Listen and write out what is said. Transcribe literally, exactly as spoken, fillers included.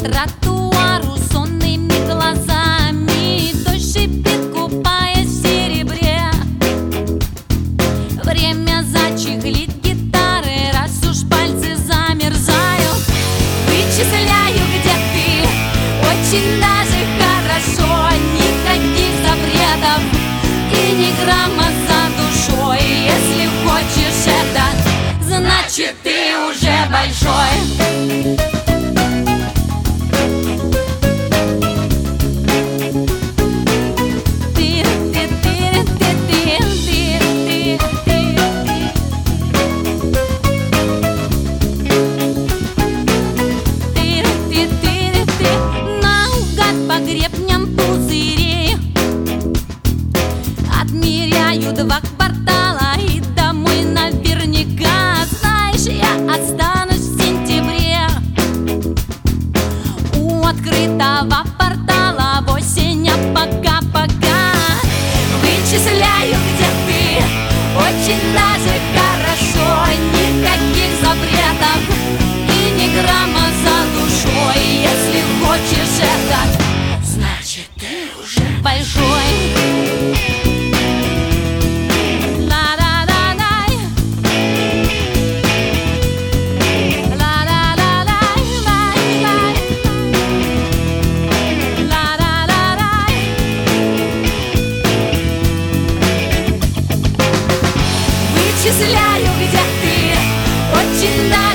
тротуару сонными глазами. Дождь шипит, купаясь в серебре. Время зачехлить гитары, раз уж пальцы замерзают. Вычисляю, где ты, очень даже хорошо. Никаких запретов и ни грамма за душой. Если хочешь это, значит ты уже большой. Два квартала и домой наверняка. Знаешь, я останусь в сентябре у открытого портала в осень, а пока-пока вычисляю, где ты, очень даже хорошо. Никаких запретов и ни грамма за душой. Если хочешь это, значит ты уже большой. Вычисляю, где ты, очень даже